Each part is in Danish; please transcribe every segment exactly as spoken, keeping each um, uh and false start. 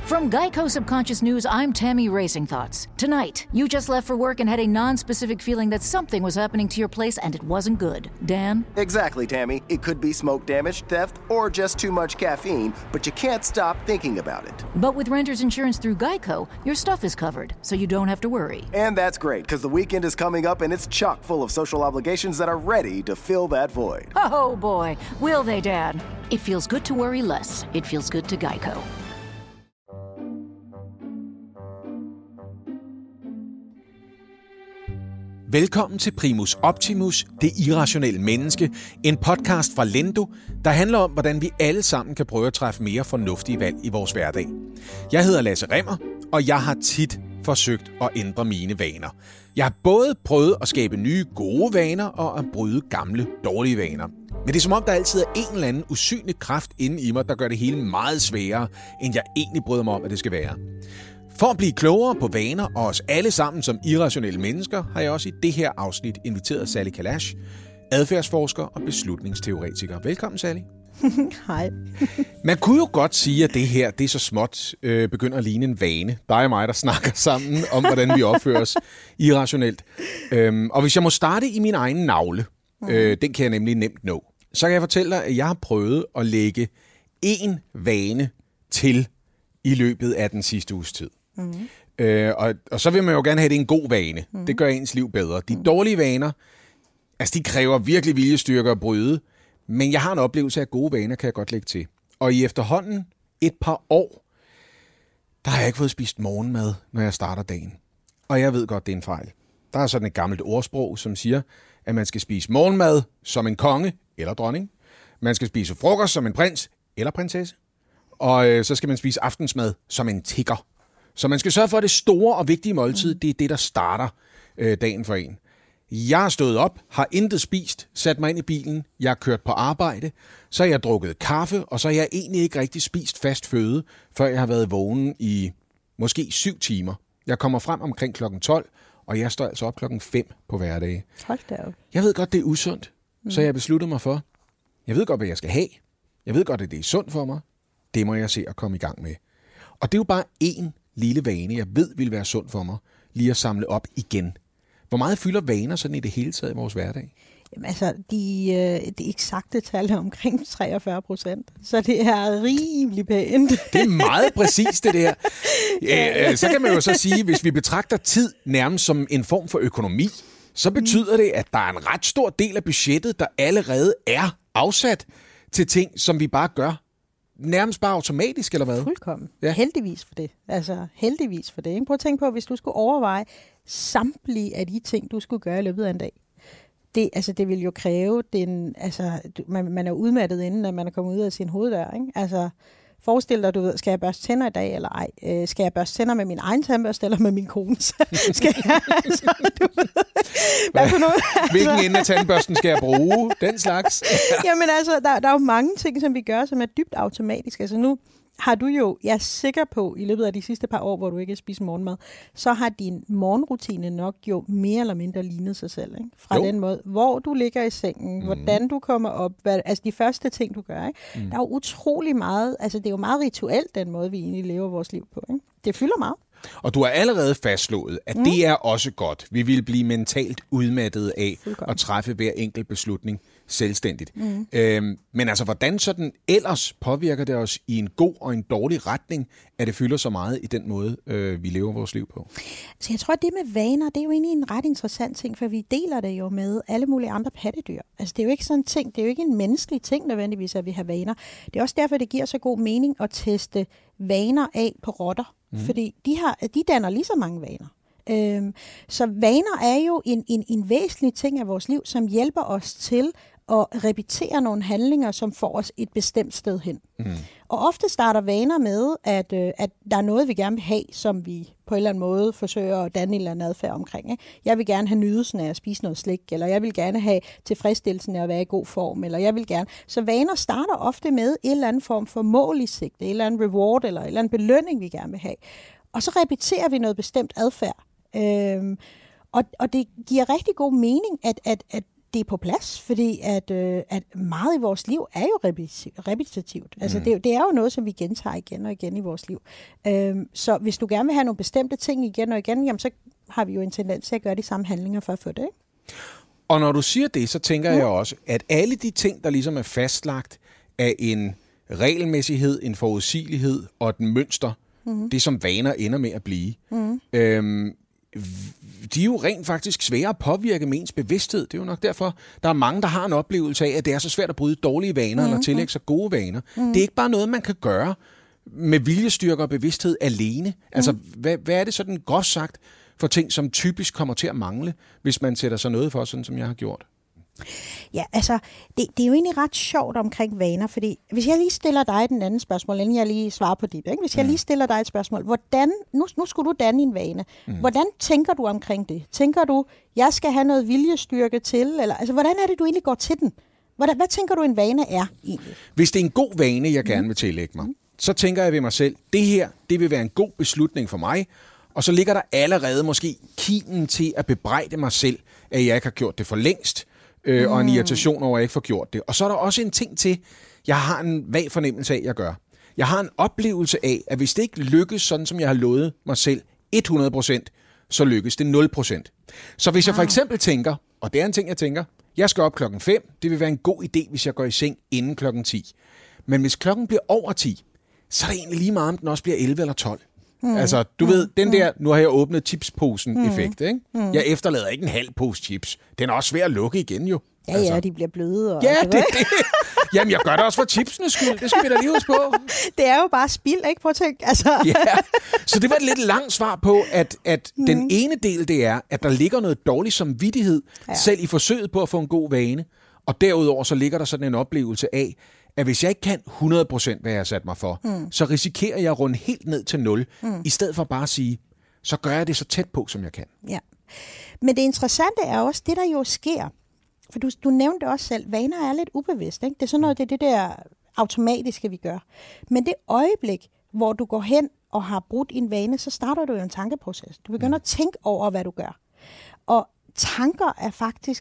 From Geico Subconscious News, I'm Tammy Racing Thoughts. Tonight, you just left for work and had a non-specific feeling that something was happening to your place and it wasn't good. Dan? Exactly, Tammy. It could be smoke damage, theft, or just too much caffeine, but you can't stop thinking about it. But with renter's insurance through Geico, your stuff is covered, so you don't have to worry. And that's great, because the weekend is coming up and it's chock full of social obligations that are ready to fill that void. Oh boy, will they, Dad? It feels good to worry less. It feels good to Geico. Velkommen til Primus Optimus, det irrationelle menneske, en podcast fra Lendo, der handler om, hvordan vi alle sammen kan prøve at træffe mere fornuftige valg i vores hverdag. Jeg hedder Lasse Rimmer, og jeg har tit forsøgt at ændre mine vaner. Jeg har både prøvet at skabe nye gode vaner og at bryde gamle dårlige vaner. Men det er som om, der altid er en eller anden usynlig kraft inde i mig, der gør det hele meget sværere, end jeg egentlig bryder mig om, at det skal være. For at blive klogere på vaner og os alle sammen som irrationelle mennesker, har jeg også i det her afsnit inviteret Sally Kalash, adfærdsforsker og beslutningsteoretiker. Velkommen, Sally. Hej. Man kunne jo godt sige, at det her, det er så småt, øh, begynder at ligne en vane. Dig og mig, der snakker sammen om, hvordan vi opfører os irrationelt. Øhm, og hvis jeg må starte i min egen navle, øh, den kan jeg nemlig nemt nå, så kan jeg fortælle dig, at jeg har prøvet at lægge én vane til i løbet af den sidste uges tid. Mm. Øh, og, og så vil man jo gerne have, at det er en god vane. Mm. Det gør ens liv bedre. De dårlige vaner, altså de kræver virkelig viljestyrke at bryde, men jeg har en oplevelse af, gode vaner kan jeg godt lægge til. Og i efterhånden et par år, der har jeg ikke fået spist morgenmad, når jeg starter dagen. Og jeg ved godt, det er en fejl. Der er sådan et gammelt ordsprog, som siger, at man skal spise morgenmad som en konge eller dronning. Man skal spise frokost som en prins eller prinsesse. Og øh, så skal man spise aftensmad som en tigger. Så man skal sørge for, at det store og vigtige måltid, det er det, der starter øh, dagen for en. Jeg har stået op, har intet spist, sat mig ind i bilen, jeg har kørt på arbejde, så har jeg drukket kaffe, og så har jeg egentlig ikke rigtig spist fast føde, før jeg har været vågen i måske syv timer. Jeg kommer frem omkring klokken tolv, og jeg står altså op klokken fem på hverdage. Hold da op. Jeg ved godt, det er usundt, mm. så jeg besluttede mig for. Jeg ved godt, hvad jeg skal have. Jeg ved godt, at det er sundt for mig. Det må jeg se at komme i gang med. Og det er jo bare én lille vane, jeg ved vil være sund for mig, lige at samle op igen. Hvor meget fylder vaner sådan i det hele taget i vores hverdag? Jamen altså, de, øh, de eksakte tal er omkring treogfyrre procent, så det er rimelig pænt. Det er meget præcist, det der. Ja, så kan man jo så sige, hvis vi betragter tid nærmest som en form for økonomi, så betyder det, at der er en ret stor del af budgettet, der allerede er afsat til ting, som vi bare gør. Nærmest bare automatisk, eller hvad? Fuldkommen. Ja. Heldigvis for det. Altså, heldigvis for det. Ikke? Prøv at tænke på, hvis du skulle overveje samtlige af de ting, du skulle gøre i løbet af en dag. Det, altså, det vil jo kræve den... Altså, man, man er udmattet inden, at man er kommet ud af sin hoveddør, ikke? Altså, forestil dig, du ved, skal jeg børste tænder i dag, eller ej? Øh, skal jeg børste tænder med min egen tandbørste, eller med min kones? skal jeg, altså, du ved... Hvad for noget? Altså, hvilken ende af tandbørsten skal jeg bruge? Den slags? Jamen altså, der, der er jo mange ting, som vi gør, som er dybt automatisk. Altså nu har du jo, jeg er sikker på, i løbet af de sidste par år, hvor du ikke har spist morgenmad, så har din morgenrutine nok jo mere eller mindre lignet sig selv. Ikke? Fra jo. Den måde, hvor du ligger i sengen, mm. hvordan du kommer op, hvad, altså de første ting, du gør. Ikke? Mm. Der er jo utrolig meget, altså det er jo meget rituelt, den måde, vi egentlig lever vores liv på. Ikke? Det fylder meget. Og du har allerede fastslået, at mm. det er også godt. Vi vil blive mentalt udmattet af at træffe hver enkelt beslutning selvstændigt. Mm. Øhm, men altså, hvordan sådan ellers påvirker det os i en god og en dårlig retning, at det fylder så meget i den måde, øh, vi lever vores liv på? Så jeg tror, at det med vaner, det er jo egentlig en ret interessant ting, for vi deler det jo med alle mulige andre pattedyr. Altså, det er jo ikke sådan en ting, det er jo ikke en menneskelig ting nødvendigvis, at vi har vaner. Det er også derfor, det giver så god mening at teste vaner af på rotter. Mm. Fordi de, har, de danner lige så mange vaner. Øhm, så vaner er jo en, en, en væsentlig ting af vores liv, som hjælper os til at repetere nogle handlinger, som får os et bestemt sted hen. Mm. Og ofte starter vaner med, at, øh, at der er noget, vi gerne vil have, som vi på en eller anden måde forsøger at danne en eller anden adfærd omkring. Ikke? Jeg vil gerne have nydelsen af at spise noget slik, eller jeg vil gerne have tilfredsstillelsen af at være i god form, eller jeg vil gerne... Så vaner starter ofte med en eller anden form for mål i sigte, en eller anden reward, eller en eller anden belønning, vi gerne vil have. Og så repeterer vi noget bestemt adfærd. Øhm, og, og det giver rigtig god mening, at, at, at det er på plads, fordi at, øh, at meget i vores liv er jo repetitivt. Altså, mm. det, det er jo noget, som vi gentager igen og igen i vores liv. Øhm, så hvis du gerne vil have nogle bestemte ting igen og igen, jamen, så har vi jo en tendens til at gøre de samme handlinger for at få det, ikke? Og når du siger det, så tænker mm. jeg også, at alle de ting, der ligesom er fastlagt af en regelmæssighed, en forudsigelighed og et mønster, mm. det som vaner ender med at blive, mm. øhm, de er jo rent faktisk svære at påvirke med ens bevidsthed. Det er jo nok derfor, der er mange, der har en oplevelse af, at det er så svært at bryde dårlige vaner, mm. eller tillægge sig gode vaner. Mm. Det er ikke bare noget, man kan gøre med viljestyrke og bevidsthed alene. Altså, mm. hvad, hvad er det sådan groft sagt for ting, som typisk kommer til at mangle, hvis man sætter sig noget for, sådan som jeg har gjort? Ja, altså, det, det er jo egentlig ret sjovt omkring vaner, fordi hvis jeg lige stiller dig den anden spørgsmål, inden jeg lige svarer på dit, ikke? Hvis jeg lige stiller dig et spørgsmål, hvordan, nu, nu skulle du danne en vane, mm. hvordan tænker du omkring det? Tænker du, jeg skal have noget viljestyrke til, eller altså, hvordan er det, du egentlig går til den? Hvordan, hvad tænker du, en vane er egentlig? Hvis det er en god vane, jeg gerne vil tillægge mig, mm. så tænker jeg ved mig selv, det her, det vil være en god beslutning for mig, og så ligger der allerede måske kimen til at bebrejde mig selv, at jeg ikke har gjort det for længst, øh, mm. og en irritation over, at jeg ikke får gjort det. Og så er der også en ting til, jeg har en vag fornemmelse af, at jeg gør. Jeg har en oplevelse af, at hvis det ikke lykkes sådan, som jeg har lovet mig selv, hundrede procent, så lykkes det nul procent. Så hvis jeg for eksempel tænker, og det er en ting, jeg tænker, jeg skal op klokken fem, det vil være en god idé, hvis jeg går i seng inden klokken ti. Men hvis klokken bliver over ti, så er det egentlig lige meget, om den også bliver elleve eller tolv. Mm. Altså, du mm. ved, den der, nu har jeg åbnet chipsposen-effekt, ikke? Mm. Jeg efterlader ikke en halv pose chips. Den er også svær at lukke igen, jo. Ja, altså. ja, de bliver bløde. Og ja, det, det. Jamen, jeg gør det også for chipsenes skyld. Det skal vi da lige huske på. Det er jo bare spild, ikke? Prøv at tænke. Altså. Ja, så det var et lidt langt svar på, at, at mm. den ene del, det er, at der ligger noget dårlig samvittighed, ja. selv i forsøget på at få en god vane. Og derudover så ligger der sådan en oplevelse af, at hvis jeg ikke kan hundrede procent, hvad jeg har sat mig for, mm. så risikerer jeg at runde helt ned til nul, mm. i stedet for bare at sige, så gør jeg det så tæt på, som jeg kan. Ja. Men det interessante er også, det der jo sker, for du, du nævnte også selv, vaner er lidt ubevidst, ikke? Det er sådan noget, det er det der automatiske, vi gør. Men det øjeblik, hvor du går hen og har brudt en vane, så starter du jo en tankeproces. Du begynder mm. at tænke over, hvad du gør. Og tanker er faktisk,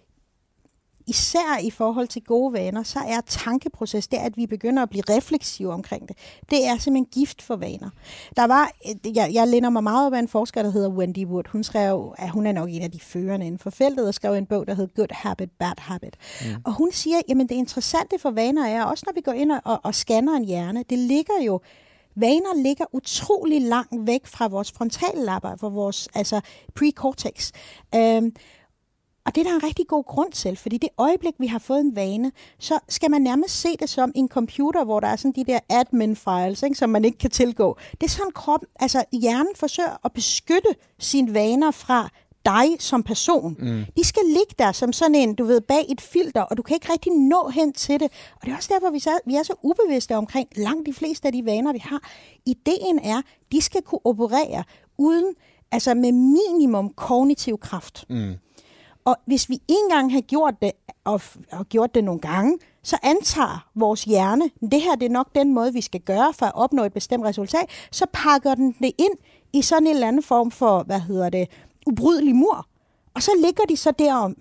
især i forhold til gode vaner, så er tankeproces, det er, at vi begynder at blive refleksive omkring det. Det er simpelthen gift for vaner. Der var, jeg, jeg læner mig meget op af en forsker, der hedder Wendy Wood. Hun skrev, at hun er nok en af de førende inden for feltet, og skrev en bog, der hedder Good Habit, Bad Habit. Mm. Og hun siger, jamen det interessante for vaner er, også når vi går ind og, og scanner en hjerne, det ligger jo, vaner ligger utrolig langt væk fra vores frontallapper, fra vores altså precortex. Øhm, Og det er der en rigtig god grund til, fordi det øjeblik, vi har fået en vane, så skal man nærmest se det som en computer, hvor der er sådan de der admin-files, ikke, som man ikke kan tilgå. Det er sådan kroppen, altså hjernen forsøger at beskytte sine vaner fra dig som person. Mm. De skal ligge der som sådan en, du ved, bag et filter, og du kan ikke rigtig nå hen til det. Og det er også derfor, vi, så, vi er så ubevidste omkring langt de fleste af de vaner, vi har. Ideen er, de skal kunne operere uden, altså med minimum kognitiv kraft. Mm. Og hvis vi engang har gjort det, og, og gjort det nogle gange, så antager vores hjerne, det her det er nok den måde, vi skal gøre for at opnå et bestemt resultat, så pakker den det ind i sådan en eller anden form for, hvad hedder det, ubrydelig mur. Og så ligger de så derom,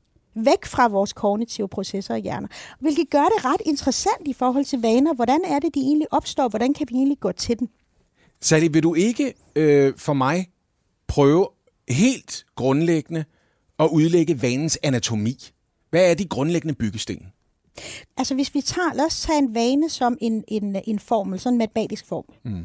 væk fra vores kognitive processer i hjernen. Hvilket gør det ret interessant i forhold til vaner. Hvordan er det, de egentlig opstår? Hvordan kan vi egentlig gå til den? Sally, vil du ikke øh, for mig prøve helt grundlæggende og udlægge vanens anatomi? Hvad er de grundlæggende byggesten? Altså hvis vi tager, lad os tage en vane som en, en, en formel, sådan en matematisk formel. Mm.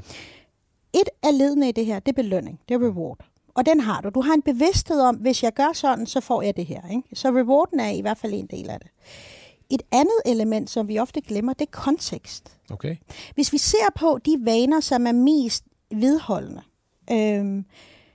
Et af ledene i det her, det er belønning, det er reward. Og den har du. Du har en bevidsthed om, hvis jeg gør sådan, så får jeg det her. Ikke? Så rewarden er i hvert fald en del af det. Et andet element, som vi ofte glemmer, det er kontekst. Okay. Hvis vi ser på de vaner, som er mest vedholdende, øhm,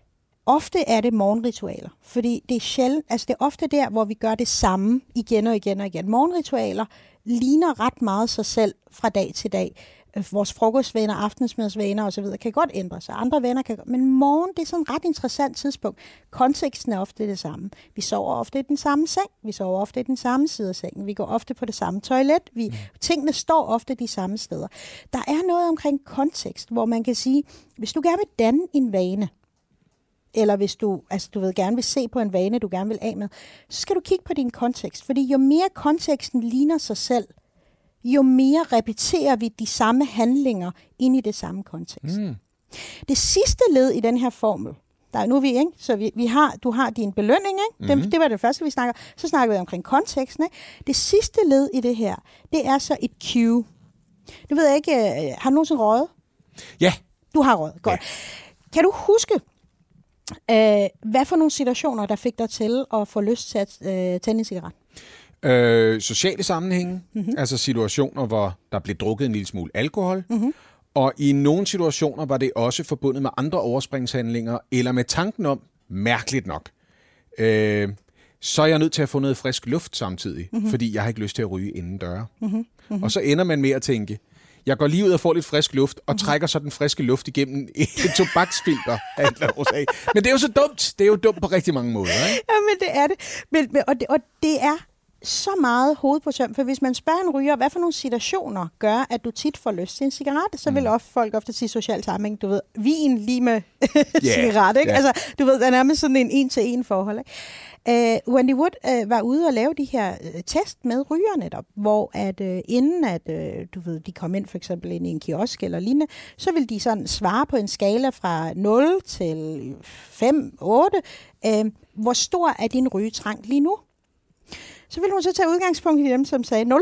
ofte er det morgenritualer, fordi det er sjældent, altså det er ofte der, hvor vi gør det samme igen og igen og igen. Morgenritualer ligner ret meget sig selv fra dag til dag. Vores frokostvaner, aftensmadsvaner osv. kan godt ændre sig. Andre vaner kan godt, men morgen, det er sådan et ret interessant tidspunkt. Konteksten er ofte det samme. Vi sover ofte i den samme seng. Vi sover ofte i den samme side af sengen. Vi går ofte på det samme toilet. Vi, mm. Tingene står ofte de samme steder. Der er noget omkring kontekst, hvor man kan sige, hvis du gerne vil danne en vane, eller hvis du, altså, du ved, gerne vil se på en vane, du gerne vil af med, så skal du kigge på din kontekst. Fordi jo mere konteksten ligner sig selv, jo mere repeterer vi de samme handlinger ind i det samme kontekst. Mm. Det sidste led i den her formel, der er nu vi, ikke? Så vi, vi har, du har din belønning, ikke? Mm-hmm. Det, det var det første, vi snakker. Så snakker vi omkring konteksten, ikke? Det sidste led i det her, det er så et cue. Du ved ikke, har du nogensinde røget? Ja. Du har røget, godt. Ja. Kan du huske, øh, hvad for nogle situationer, der fik dig til at få lyst til at øh, tænde en cigaret? Øh, sociale sammenhænge, mm-hmm. altså situationer, hvor der blev drukket en lille smule alkohol, mm-hmm. og i nogle situationer var det også forbundet med andre overspringshandlinger, eller med tanken om, mærkeligt nok, øh, så er jeg nødt til at få noget frisk luft samtidig, mm-hmm. fordi jeg har ikke lyst til at ryge inden døre. Mm-hmm. Mm-hmm. Og så ender man med at tænke, jeg går lige ud og får lidt frisk luft, og mm-hmm. trækker så den friske luft igennem et tobaksfilter af et eller andet. Men det er jo så dumt. Det er jo dumt på rigtig mange måder, ikke? Ja, men det er det. Men, men, og, det og det er så meget hoved på søm, for hvis man spørger en ryger, hvad for nogle situationer gør, at du tit får lyst til en cigaret, så vil mm. folk ofte sige social sammenhæng, du ved, vin lige med yeah. cigaret, ikke? Yeah. Altså, du ved, der er nærmest sådan en en-til-en forhold, ikke? Uh, Wendy Wood uh, var ude og lave de her uh, test med ryger netop, hvor at uh, inden at uh, du ved, de kom ind for eksempel ind i en kiosk eller lignende, så vil de sådan svare på en skala fra nul til fem, otte, uh, hvor stor er din rygetrang lige nu? Så ville hun så tage udgangspunkt i dem, som sagde nul.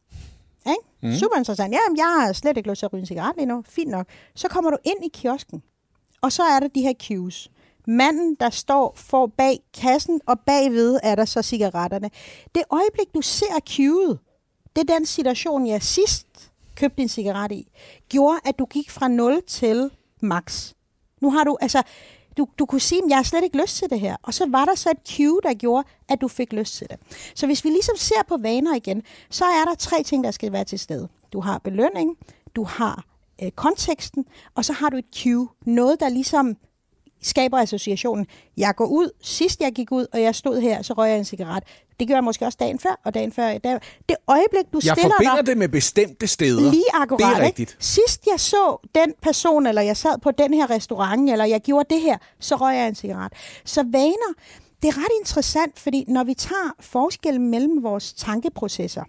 Mm. Super interessant. Jamen, jeg har slet ikke lyst til at ryge en cigaret lige nu. Fint nok. Så kommer du ind i kiosken, og så er der de her cues. Manden, der står for bag kassen, og bagved er der så cigaretterne. Det øjeblik, du ser cueet, det er den situation, jeg sidst købte en cigaret i, gjorde, at du gik fra nul til max. Nu har du, altså... Du, du kunne sige, at jeg har slet ikke lyst til det her. Og så var der så et cue, der gjorde, at du fik lyst til det. Så hvis vi ligesom ser på vaner igen, så er der tre ting, der skal være til stede. Du har belønning, du har øh, konteksten, og så har du et cue. Noget, der ligesom skaber associationen. Jeg går ud, sidst jeg gik ud, og jeg stod her, så røg jeg en cigaret. Det gør jeg måske også dagen før, og dagen før. Der, det øjeblik, du jeg stiller dig... Jeg forbinder det med bestemte steder. Lige akkurat, det er rigtigt. Ikke? Sidst jeg så den person, eller jeg sad på den her restaurant, eller jeg gjorde det her, så røg jeg en cigaret. Så vaner, det er ret interessant, fordi når vi tager forskellen mellem vores tankeprocesser,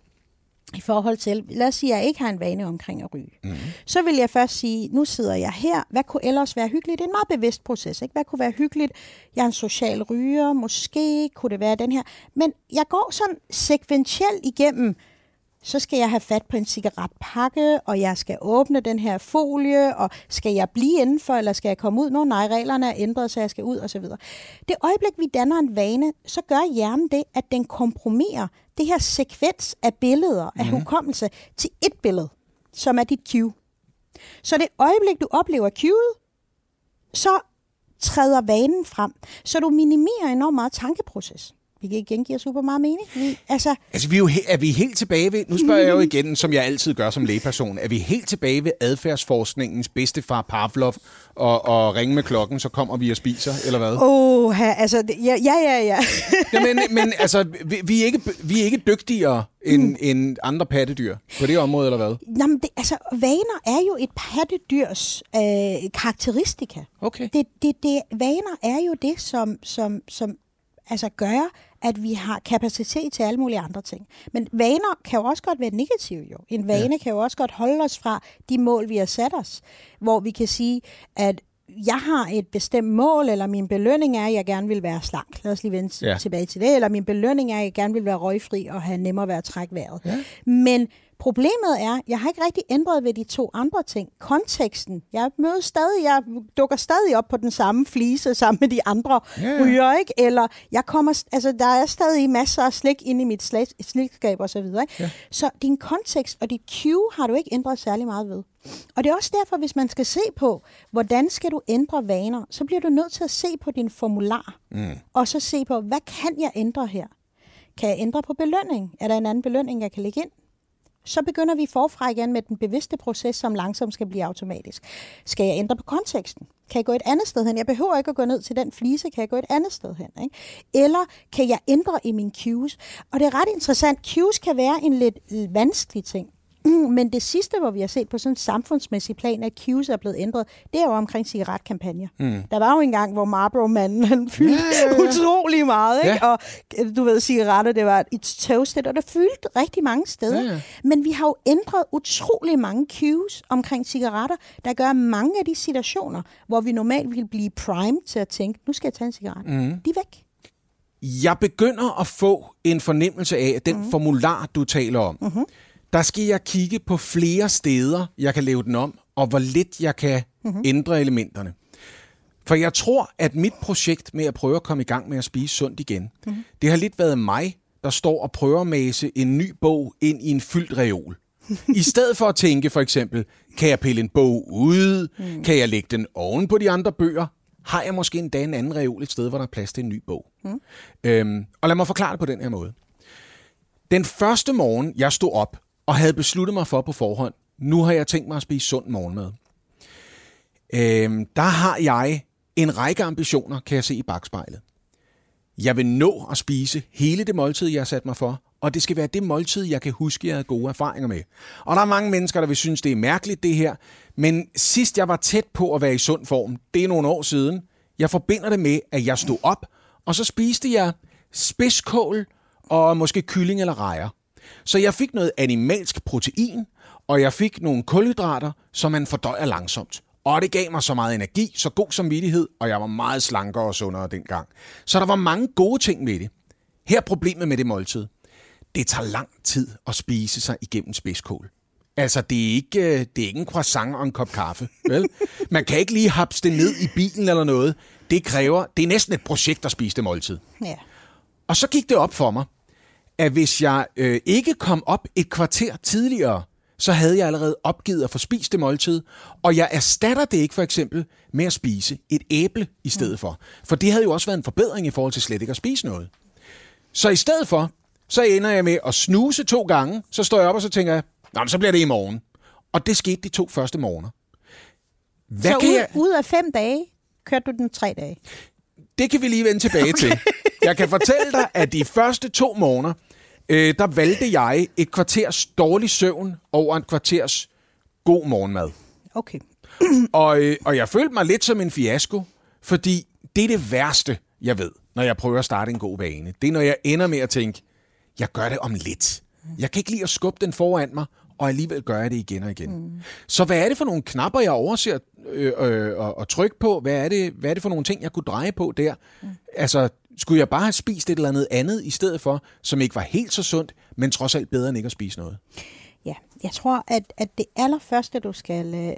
i forhold til, lad os sige, at jeg ikke har en vane omkring at ryge. Mm-hmm. Så vil jeg først sige, nu sidder jeg her. Hvad kunne ellers være hyggeligt? Det er en meget bevidst proces. Ikke? Hvad kunne være hyggeligt? Jeg er en social ryger. Måske kunne det være den her. Men jeg går sådan sekventielt igennem. Så skal jeg have fat på en cigaretpakke, og jeg skal åbne den her folie, og skal jeg blive indenfor, eller skal jeg komme ud? Nå, nej, reglerne er ændret, så jeg skal ud, osv. Det øjeblik, vi danner en vane, så gør hjernen det, at den komprimerer det her sekvens af billeder, af mm-hmm. hukommelse, til et billede, som er dit cue. Så det øjeblik, du oplever cueet, så træder vanen frem, så du minimerer enormt meget tankeproces. Vi kan igen give super meget mening. Vi, altså, altså vi er, jo he- er vi helt tilbage ved, nu spørger jeg jo igen, som jeg altid gør som lægeperson, er vi helt tilbage ved adfærdsforskningens bedstefar Pavlov og, og ringe med klokken, så kommer vi og spiser, eller hvad? Åh, oh, altså, ja, ja, ja. ja. ja men, men altså, vi, vi, er ikke, vi er ikke dygtigere end, mm. end andre pattedyr på det område, eller hvad? Jamen, det, altså, vaner er jo et pattedyrs øh, karakteristika. Okay. Det, det, det, vaner er jo det, som, som, som altså gør, at vi har kapacitet til alle mulige andre ting. Men vaner kan jo også godt være negative, jo. En vane ja. kan jo også godt holde os fra de mål, vi har sat os. Hvor vi kan sige, at jeg har et bestemt mål, eller min belønning er, at jeg gerne vil være slank. Lad os lige vende ja. tilbage til det. Eller min belønning er, at jeg gerne vil være røgfri og have nemmere ved at trække vejret. Ja. Men problemet er, jeg har ikke rigtig ændret ved de to andre ting. Konteksten. Jeg møder stadig, jeg dukker stadig op på den samme flise sammen med de andre yeah. ryger, ikke? Eller jeg kommer, altså der er stadig masser af slik inde i mit slikskab og så videre, ikke? Yeah. Så din kontekst og dit cue har du ikke ændret særlig meget ved. Og det er også derfor, hvis man skal se på, hvordan skal du ændre vaner, så bliver du nødt til at se på din formular. Mm. Og så se på, hvad kan jeg ændre her? Kan jeg ændre på belønning? Er der en anden belønning, jeg kan lægge ind? Så begynder vi forfra igen med den bevidste proces, som langsomt skal blive automatisk. Skal jeg ændre på konteksten? Kan jeg gå et andet sted hen? Jeg behøver ikke at gå ned til den flise. Kan jeg gå et andet sted hen? Ikke? Eller kan jeg ændre i mine cues? Og det er ret interessant. Cues kan være en lidt vanskelig ting. Men det sidste, hvor vi har set på sådan en samfundsmæssig plan, at cues er blevet ændret, det er jo omkring cigaretkampagner. Mm. Der var jo en gang, hvor Marlboro-manden han fyldte ja, ja, ja. utrolig meget, ikke? Ja. Og du ved, cigaretter, det var et toasted, og det fyldte rigtig mange steder. Ja, ja. Men vi har jo ændret utrolig mange cues omkring cigaretter, der gør mange af de situationer, hvor vi normalt ville blive primed til at tænke, nu skal jeg tage en cigaret. Mm. De er væk. Jeg begynder at få en fornemmelse af, at den mm. formular, du taler om, mm-hmm. der skal jeg kigge på flere steder, jeg kan lave den om, og hvor lidt jeg kan mm-hmm. ændre elementerne. For jeg tror, at mit projekt med at prøve at komme i gang med at spise sundt igen, mm-hmm. det har lidt været mig, der står og prøver at mase en ny bog ind i en fyldt reol. I stedet for at tænke for eksempel, kan jeg pille en bog ud? Mm. Kan jeg lægge den oven på de andre bøger? Har jeg måske endda en anden reol et sted, hvor der er plads til en ny bog? Mm. Øhm, og lad mig forklare det på den her måde. Den første morgen, jeg stod op og havde besluttet mig for på forhånd, nu har jeg tænkt mig at spise sund morgenmad. Øhm, der har jeg en række ambitioner, kan jeg se i bagspejlet. Jeg vil nå at spise hele det måltid, jeg har sat mig for, og det skal være det måltid, jeg kan huske, jeg havde gode erfaringer med. Og der er mange mennesker, der vil synes, det er mærkeligt, det her. Men sidst jeg var tæt på at være i sund form, det er nogle år siden, jeg forbinder det med, at jeg stod op, og så spiste jeg spidskål og måske kylling eller rejer. Så jeg fik noget animalsk protein, og jeg fik nogle kulhydrater, som man fordøjer langsomt. Og det gav mig så meget energi, så god samvittighed, og jeg var meget slankere og sundere dengang. Så der var mange gode ting med det. Her er problemet med det måltid. Det tager lang tid at spise sig igennem spidskål. Altså, det er ikke, det er ikke en croissant og en kop kaffe, vel? Man kan ikke lige hapse det ned i bilen eller noget. Det kræver, det er næsten et projekt at spise det måltid. Ja. Og så gik det op for mig, at hvis jeg øh, ikke kom op et kvarter tidligere, så havde jeg allerede opgivet at få spist det måltid, og jeg erstatter det ikke for eksempel med at spise et æble i stedet for. For det havde jo også været en forbedring i forhold til slet ikke at spise noget. Så i stedet for, så ender jeg med at snuse to gange, så står jeg op og så tænker jeg, nå, så bliver det i morgen. Og det skete de to første morgener. Hvad så kan ud, jeg... ud af fem dage, kørte du den tre dage? Det kan vi lige vende tilbage okay. til. Jeg kan fortælle dig, at de første to morgener, øh, der valgte jeg et kvarters dårlig søvn over et kvarters god morgenmad. Okay. og, øh, og jeg følte mig lidt som en fiasko, fordi det er det værste, jeg ved, når jeg prøver at starte en god vane. Det er, når jeg ender med at tænke, jeg gør det om lidt. Jeg kan ikke lide at skubbe den foran mig, og alligevel gør jeg det igen og igen. Mm. Så hvad er det for nogle knapper, jeg overser øh, øh, og, og trykke på? Hvad er, det, hvad er det for nogle ting, jeg kunne dreje på der? Mm. Altså, skulle jeg bare have spist et eller andet andet i stedet for, som ikke var helt så sundt, men trods alt bedre end ikke at spise noget? Ja, jeg tror, at, at det allerførste, du skal... Øh...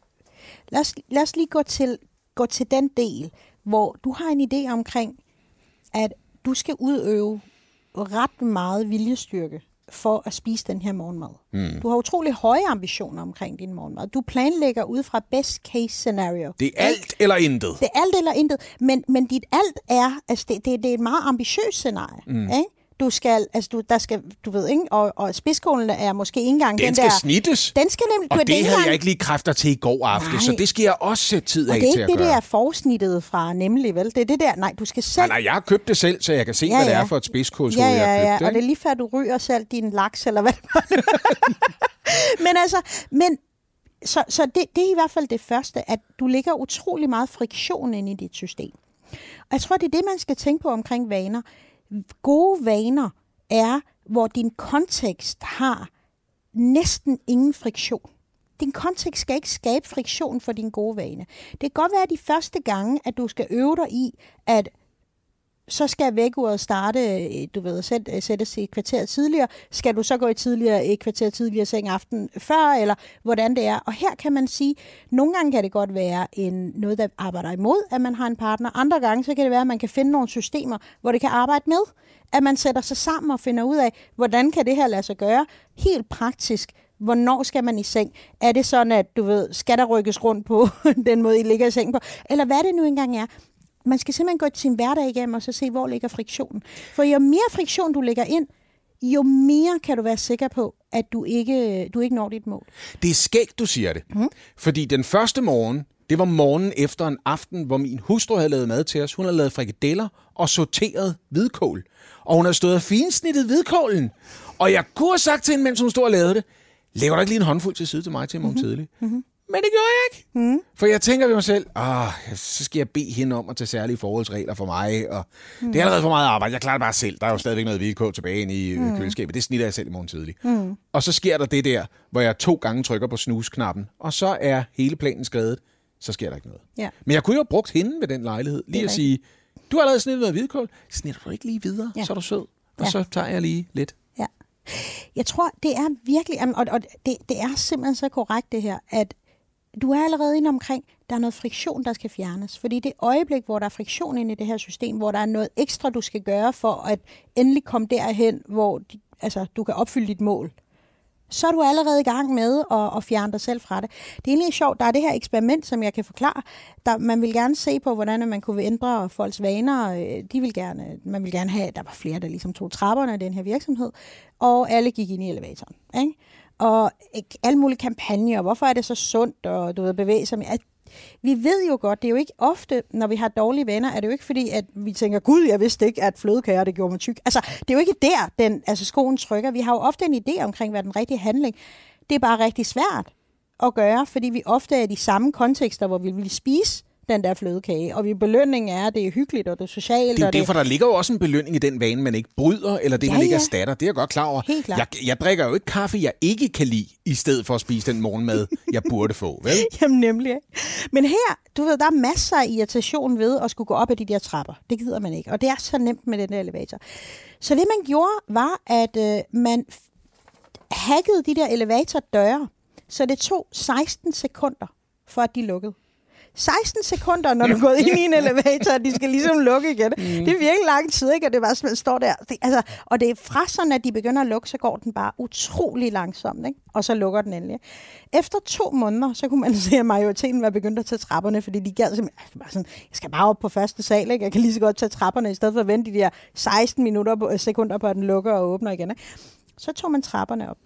Lad, os, lad os lige gå til, gå til den del, hvor du har en idé omkring, at du skal udøve ret meget viljestyrke for at spise den her morgenmad. Mm. Du har utrolig høje ambitioner omkring din morgenmad. Du planlægger ud fra best case scenario. Det er alt eller intet. Det er alt eller intet. Men, men dit alt er, altså det, det, det er et meget ambitiøst scenarie. Mm. Ikke? Du skal, altså du, der skal, du ved ikke, og, og spidskålen er måske ikke engang den, den skal der... snittes. Den skal nemlig... Og det, det havde engang... jeg ikke lige kræfter til i går aften, så det skal jeg også sætte tid af til at gøre. Og det er ikke det der forsnittet fra nemlig, vel? Det er det der, nej, du skal selv... Nej, nej, jeg har købt det selv, så jeg kan se, ja, hvad det er for et spidskålshoved, ja, ja, jeg har købt. Ja, og det er lige før, du ryger selv din laks, eller hvad det var. Men altså, men... Så, så det, det er i hvert fald det første, at du lægger utrolig meget friktion ind i dit system. Og jeg tror, det er det, man skal tænke på omkring vaner. Gode vaner er, hvor din kontekst har næsten ingen friktion. Din kontekst skal ikke skabe friktion for din gode vane. Det kan godt være de første gange, at du skal øve dig i, at så skal vækkeuret starte, du ved, sæt, sættes i et kvarter tidligere. Skal du så gå i tidligere, et kvarter tidligere seng aften før, eller hvordan det er? Og her kan man sige, nogle gange kan det godt være en, noget, der arbejder imod, at man har en partner. Andre gange, så kan det være, at man kan finde nogle systemer, hvor det kan arbejde med. At man sætter sig sammen og finder ud af, hvordan kan det her lade sig gøre? Helt praktisk. Hvornår skal man i seng? Er det sådan, at du ved, skal der rykkes rundt på den måde, I ligger i seng på? Eller hvad det nu engang er? Man skal simpelthen gå til sin hverdag igennem og så se, hvor ligger friktionen. For jo mere friktion du lægger ind, jo mere kan du være sikker på, at du ikke, du ikke når dit mål. Det er skægt, du siger det. Mm. Fordi den første morgen, det var morgenen efter en aften, hvor min hustru havde lavet mad til os. Hun havde lavet frikadeller og sorteret hvidkål. Og hun havde stået og finsnittet hvidkålen. Og jeg kunne have sagt til hende, mens hun stod og lavede det, lægger du ikke lige en håndfuld til side til mig til i morgen mm-hmm. tidlig? Mm-hmm. Men det gjorde jeg ikke. Mm. For jeg tænker ved mig selv, ah, så skal jeg bede hende om at tage særlige forholdsregler for mig, og mm. det er allerede for meget arbejde. Jeg klarer det bare selv. Der er jo stadigvæk noget hvidkål tilbage inde i mm. køleskabet. Det snitter jeg selv i morgen tidlig. Mm. Og så sker der det der, hvor jeg to gange trykker på snusknappen, og så er hele planen skredet. Så sker der ikke noget. Ja. Men jeg kunne jo have brugt hende ved den lejlighed. Lige at sige, du har allerede snittet noget hvidkål. Snitter du ikke lige videre, ja. Så er du sød. Og ja. Så tager jeg lige lidt. Ja. Jeg tror, det er virkelig, og, og det, det er simpelthen så korrekt det her, at du er allerede inde omkring, der er noget friktion, der skal fjernes. Fordi det øjeblik, hvor der er friktion inde i det her system, hvor der er noget ekstra, du skal gøre for at endelig komme derhen, hvor de, altså, du kan opfylde dit mål, så er du allerede i gang med at, at fjerne dig selv fra det. Det er egentlig sjovt. Der er det her eksperiment, som jeg kan forklare. Der, man vil gerne se på, hvordan man kunne ændre folks vaner. De vil gerne, man vil gerne have, der var flere, der ligesom tog trapperne i den her virksomhed, og alle gik ind i elevatoren, ikke? Og alle mulige kampagner, hvorfor er det så sundt, og du ved, bevæge sig med. Vi ved jo godt, det er jo ikke ofte, når vi har dårlige venner, er det jo ikke fordi, at vi tænker, gud, jeg vidste ikke, at flødekager, det gjorde mig tyk. Altså, det er jo ikke der, den, altså skoen trykker. Vi har jo ofte en idé omkring, hvad den rigtige handling. Det er bare rigtig svært at gøre, fordi vi ofte er i de samme kontekster, hvor vi vil spise den der flødekage, og vi belønningen er, at det er hyggeligt, og det er socialt. Det er jo og derfor, det... der ligger jo også en belønning i den vane, man ikke bryder, eller det, ja, man ikke ja. erstatter. Det er jeg godt klar over. Helt klart. Jeg, jeg drikker jo ikke kaffe, jeg ikke kan lide, i stedet for at spise den morgenmad, jeg burde få, vel? Jamen nemlig. Men her, du ved, der er masser af irritation ved at skulle gå op ad de der trapper. Det gider man ikke, og det er så nemt med den der elevator. Så det, man gjorde, var, at øh, man hackede de der elevatordøre, så det tog seksten sekunder, for at de lukkede. seksten sekunder, når du er gået ind i en elevator, og de skal ligesom lukke igen. Mm. Det er virkelig lang tid, ikke? Og det bare sådan, står der. Det, altså, og det er fra sådan, at de begynder at lukke, så går den bare utrolig langsomt, ikke? Og så lukker den endelig. Efter to måneder, så kunne man se, at majoriteten var begyndt at tage trapperne, fordi de gad simpelthen, bare sådan, jeg skal bare op på første sal, ikke? Jeg kan lige så godt tage trapperne, i stedet for at vente de der seksten minutter på, sekunder på, at den lukker og åbner igen, ikke? Så tog man trapperne op.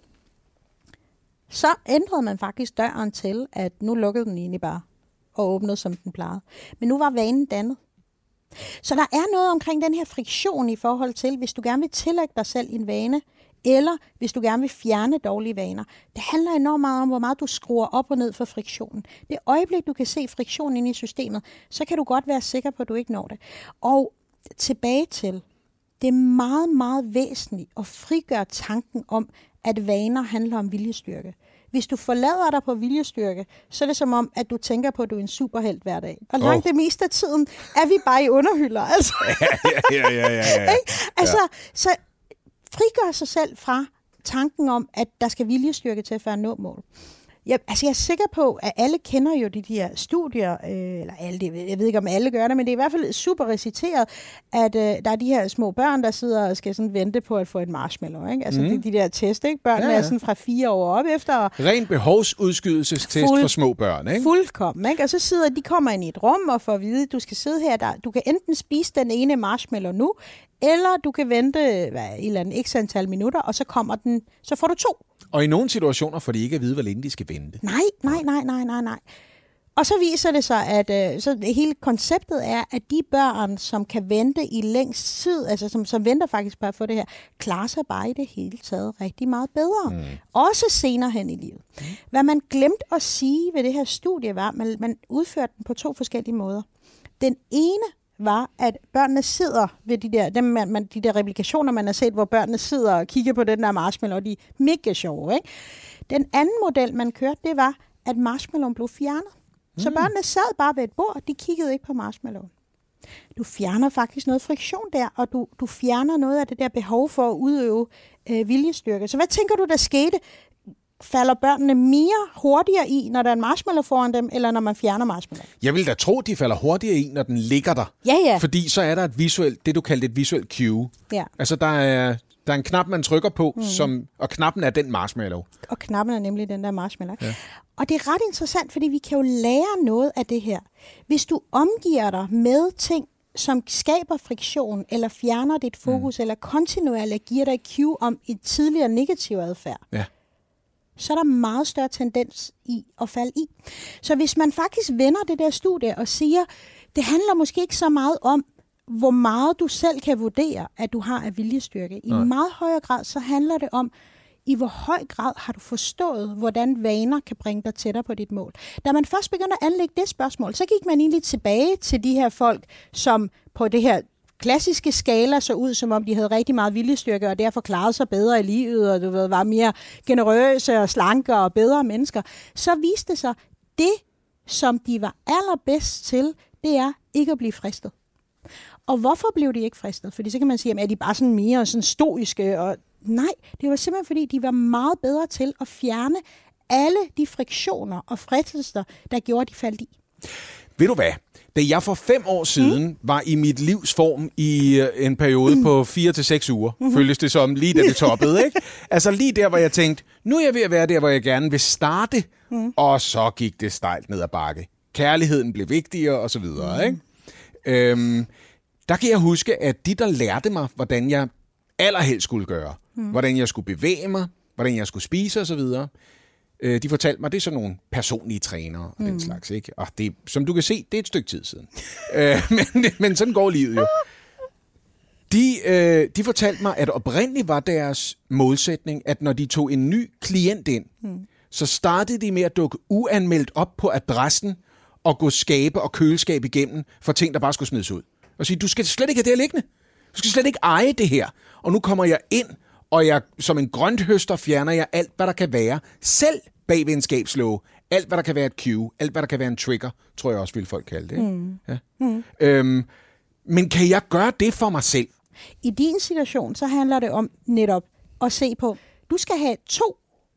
Så ændrede man faktisk døren til, at nu lukkede den egentlig bare og åbnede, som den plejede. Men nu var vanen dannet. Så der er noget omkring den her friktion i forhold til, hvis du gerne vil tillægge dig selv en vane, eller hvis du gerne vil fjerne dårlige vaner. Det handler enormt meget om, hvor meget du skruer op og ned for friktionen. Det øjeblik, du kan se friktionen inde i systemet, så kan du godt være sikker på, at du ikke når det. Og tilbage til, det er meget, meget væsentligt at frigøre tanken om, at vaner handler om viljestyrke. Hvis du forlader dig på viljestyrke, så er det som om, at du tænker på, at du er en superhelt hver dag. Og langt oh. det meste af tiden er vi bare i underhylder. Altså. ja, ja, ja, ja, ja. altså, så frigør sig selv fra tanken om, at der skal viljestyrke til for at nå mål. Jeg, altså jeg er sikker på, at alle kender jo de her studier, øh, eller alle, jeg ved ikke, om alle gør det, men det er i hvert fald super reciteret, at øh, der er de her små børn, der sidder og skal sådan vente på at få et marshmallow. Ikke? Altså mm. de, de der test, ikke? Børnene ja, ja. er sådan fra fire år op efter. Ren behovsudskydelsestest fuld, for små børn, ikke? Fuldkommen, ikke? Og så sidder de kommer ind i et rum og får at vide, at du skal sidde her, der, du kan enten spise den ene marshmallow nu, eller du kan vente hvad, et eller andet x antal minutter, og så kommer den, så får du to. Og i nogle situationer får de ikke at vide, hvor længe de skal vente. Nej, nej, nej, nej, nej, nej. Og så viser det sig, at øh, så hele konceptet er, at de børn, som kan vente i længst tid, altså som, som venter faktisk bare for det her, klarer sig bare i det hele taget rigtig meget bedre. Mm. Også senere hen i livet. Mm. Hvad man glemte at sige ved det her studie var, at man, man udførte den på to forskellige måder. Den ene var, at børnene sidder ved de der, dem, man, man, de der replikationer, man har set, hvor børnene sidder og kigger på den der marshmallow, og de er mega sjove, ikke? Den anden model, man kørte, det var, at marshmallowen blev fjernet. Mm. Så børnene sad bare ved et bord, de kiggede ikke på marshmallowen. Du fjerner faktisk noget friktion der, og du, du fjerner noget af det der behov for at udøve øh, viljestyrke. Så hvad tænker du, der skete? Falder børnene mere hurtigere i, når der er en marshmallow foran dem, eller når man fjerner marshmallow? Jeg vil da tro, de falder hurtigere i, når den ligger der. Ja, ja. Fordi så er der et visuelt, det du kaldte et visuelt cue. Ja. Altså, der er, der er en knap, man trykker på, mm. som, og knappen er den marshmallow. Og knappen er nemlig den der marshmallow. Ja. Og det er ret interessant, fordi vi kan jo lære noget af det her. Hvis du omgiver dig med ting, som skaber friktion, eller fjerner dit fokus, mm. eller kontinuerligt giver dig et cue om et tidligere negativ adfærd, ja. så er der meget større tendens i at falde i. Så hvis man faktisk vender det der studie og siger, det handler måske ikke så meget om, hvor meget du selv kan vurdere, at du har af viljestyrke. I Nej. meget højere grad, så handler det om, i hvor høj grad har du forstået, hvordan vaner kan bringe dig tættere på dit mål. Da man først begynder at anlægge det spørgsmål, så gik man egentlig tilbage til de her folk, som på det her klassiske skala så ud, som om de havde rigtig meget viljestyrke, og derfor klarede sig bedre i livet, og du ved, var mere generøse og slanke og bedre mennesker. Så viste det sig, det, som de var allerbedst til, det er ikke at blive fristet. Og hvorfor blev de ikke fristet? Fordi så kan man sige, at er de bare sådan mere sådan stoiske? Og nej, det var simpelthen fordi, de var meget bedre til at fjerne alle de friktioner og fristelser, der gjorde, at de faldt i. Ved du hvad? Da jeg for fem år siden mm. var i mit livs form i en periode mm. på fire til seks uger, mm-hmm. føltes det som lige da det toppede, ikke? Altså lige der, hvor jeg tænkte, nu er jeg ved at være der, hvor jeg gerne vil starte, mm. og så gik det stejlt ned ad bakke. Kærligheden blev vigtigere, og så videre, mm. ikke? Øhm, der kan jeg huske, at de, der lærte mig, hvordan jeg allerhelst skulle gøre, mm. hvordan jeg skulle bevæge mig, hvordan jeg skulle spise, og så videre, de fortalte mig, det er sådan nogle personlige trænere og mm. den slags, ikke? Og det, som du kan se, det er et stykke tid siden. øh, men, men sådan går livet jo. De, øh, de fortalte mig, at oprindeligt var deres målsætning, at når de tog en ny klient ind, mm. så startede de med at dukke uanmeldt op på adressen og gå skabe og køleskab igennem for ting, der bare skulle smides ud. Og sige, du skal slet ikke have det her liggende. Du skal slet ikke eje det her. Og nu kommer jeg ind, og jeg, som en grønthøster fjerner jeg alt, hvad der kan være, selv bag ved en skabslåge. Alt, hvad der kan være et cue, alt, hvad der kan være en trigger, tror jeg også, vil folk kalde det. Ikke? Mm. Ja. Mm. Øhm, men kan jeg gøre det for mig selv? I din situation, så handler det om netop at se på, du skal have to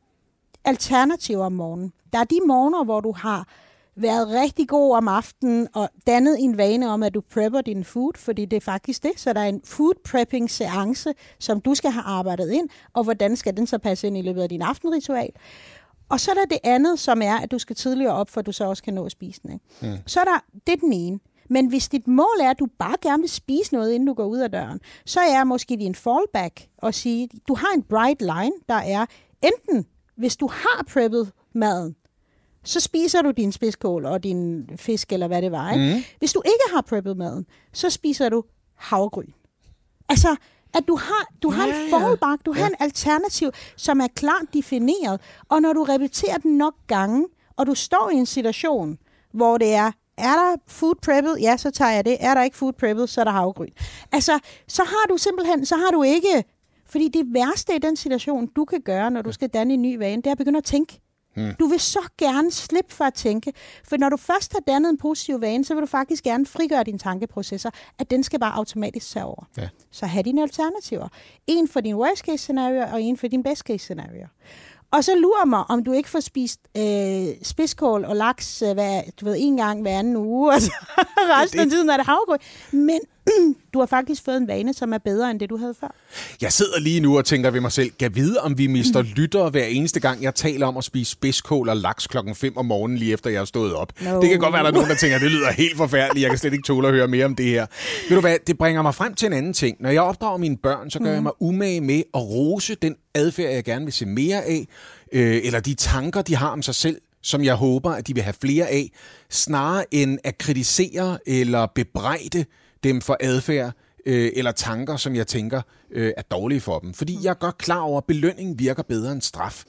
alternativer om morgenen. Der er de morgener, hvor du har været rigtig god om aftenen og dannet en vane om, at du prepper din food, fordi det er faktisk det. Så der er en food prepping seance, som du skal have arbejdet ind, og hvordan skal den så passe ind i løbet af din aftenritual. Og så er der det andet, som er, at du skal tidligere op, for at du så også kan nå at spise den. Ikke? Mm. Så er der, det er den ene. Men hvis dit mål er, at du bare gerne vil spise noget, inden du går ud af døren, så er måske din fallback at sige, du har en bright line, der er enten, hvis du har preppet maden, så spiser du din spidskål og din fisk, eller hvad det var. Ikke? Mm. Hvis du ikke har preppet maden, så spiser du havregryn. Altså, at du har, du har ja, en fallback, du ja. har en alternativ, som er klart defineret, og når du repeterer den nok gange, og du står i en situation, hvor det er, er der food preppet? Ja, så tager jeg det. Er der ikke food preppet, så er der havregryn. Altså, så har du simpelthen, så har du ikke, fordi det værste i den situation, du kan gøre, når du skal danne en ny vane, det er at begynde at tænke. Hmm. Du vil så gerne slippe for at tænke, for når du først har dannet en positiv vane, så vil du faktisk gerne frigøre dine tankeprocesser, at den skal bare automatisk tage over. Ja. Så have dine alternativer. En for din worst case scenario, og en for din best case scenario. Og så lurer mig, om du ikke får spist øh, spidskål og laks hver, du ved, en gang hver anden uge, og så resten af tiden er det havregryn. Men du har faktisk fået en vane, som er bedre end det, du havde før. Jeg sidder lige nu og tænker ved mig selv, kan vide, om vi mister lyttere hver eneste gang, jeg taler om at spise spidskål og laks klokken fem om morgenen, lige efter jeg har stået op. No. Det kan godt være, der er nogen, der tænker, det lyder helt forfærdeligt, jeg kan slet ikke tåle at høre mere om det her. Ved du hvad, det bringer mig frem til en anden ting. Når jeg opdrager mine børn, så gør mm. jeg mig umage med at rose den adfærd, jeg gerne vil se mere af, øh, eller de tanker, de har om sig selv, som jeg håber, at de vil have flere af, snarere end at kritisere eller bebrejde dem for adfærd øh, eller tanker, som jeg tænker øh, er dårlige for dem. Fordi jeg er godt klar over, at belønning virker bedre end straf.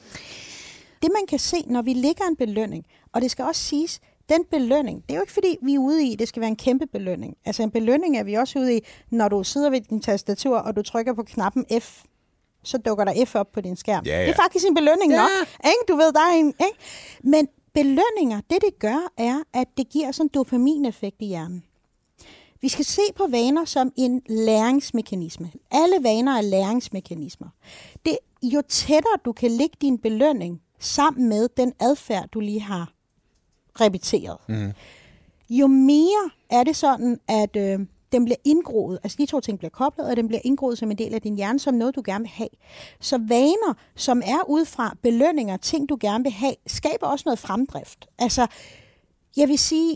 Det man kan se, når vi lægger en belønning, og det skal også siges, den belønning, det er jo ikke fordi, vi er ude i, det skal være en kæmpe belønning. Altså en belønning er vi også ude i, når du sidder ved din tastatur, og du trykker på knappen F, så dukker der F op på din skærm. Ja, ja. Det er faktisk en belønning ja. nok. Ikke? Du ved, der er en... Ikke? Men belønninger, det det gør, er, at det giver sådan en dopamineffekt i hjernen. Vi skal se på vaner som en læringsmekanisme. Alle vaner er læringsmekanismer. Det, jo tættere du kan lægge din belønning sammen med den adfærd, du lige har repeteret, mm. jo mere er det sådan, at øh, den bliver indgroet, altså de to ting bliver koblet, og den bliver indgroet som en del af din hjerne, som noget, du gerne vil have. Så vaner, som er ud fra belønninger, ting, du gerne vil have, skaber også noget fremdrift. Altså, jeg vil sige,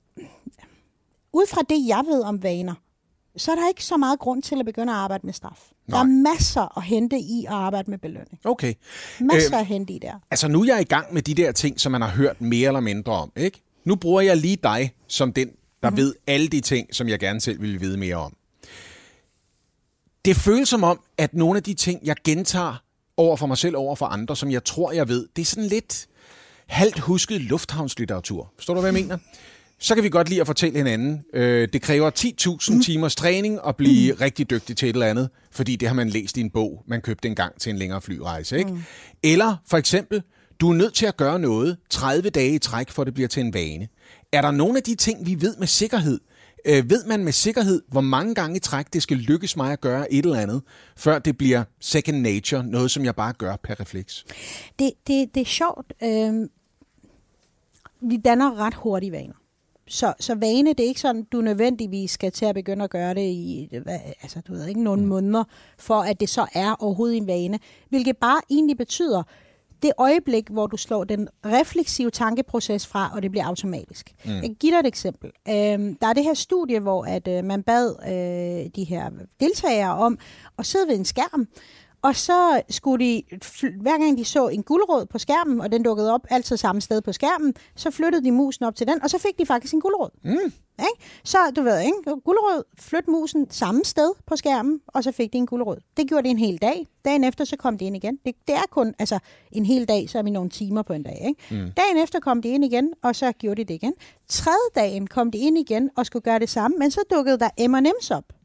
ud fra det, jeg ved om vaner, så er der ikke så meget grund til at begynde at arbejde med straf. Nej. Der er masser at hente i at arbejde med belønning. Okay. Masser øh, at hente i der. Altså, nu er jeg i gang med de der ting, som man har hørt mere eller mindre om, ikke? Nu bruger jeg lige dig som den, der mm-hmm. ved alle de ting, som jeg gerne selv ville vide mere om. Det føles som om, at nogle af de ting, jeg gentager over for mig selv, over for andre, som jeg tror, jeg ved. Det er sådan lidt halvt husket lufthavnslitteratur. Forstår du, hvad jeg mener? Så kan vi godt lide at fortælle hinanden. Øh, det kræver ti tusind timers træning at blive mm. rigtig dygtig til et eller andet, fordi det har man læst i en bog, man købte en gang til en længere flyrejse. Ikke? Mm. Eller for eksempel, du er nødt til at gøre noget tredive dage i træk, for det bliver til en vane. Er der nogle af de ting, vi ved med sikkerhed? Øh, ved man med sikkerhed, hvor mange gange i træk det skal lykkes mig at gøre et eller andet, før det bliver second nature, noget som jeg bare gør per refleks? Det, det, det er sjovt. Øh, vi danner ret hurtigt vaner. Så, så vane, det er ikke sådan, du nødvendigvis skal til at begynde at gøre det i, altså du ved ikke, nogle mm. måneder, for at det så er overhovedet en vane. Hvilket bare egentlig betyder, det øjeblik, hvor du slår den refleksive tankeproces fra, og det bliver automatisk. Mm. Jeg kan give dig et eksempel. Øhm, der er det her studie, hvor at, øh, man bad øh, de her deltagere om at sidde ved en skærm, og så skulle de, hver gang de så en gulerod på skærmen, og den dukkede op altid samme sted på skærmen, så flyttede de musen op til den, og så fik de faktisk en gulerod. Mm. Ikke? Så du ved, ikke? Gulerod, flyt musen samme sted på skærmen, og så fik de en gulerod. Det gjorde de en hel dag. Dagen efter, så kom de ind igen. Det, det er kun altså, en hel dag, så er vi nogle timer på en dag. Ikke? Mm. Dagen efter kom de ind igen, og så gjorde de det igen. Tredje dagen kom de ind igen og skulle gøre det samme, men så dukkede der M and M's op.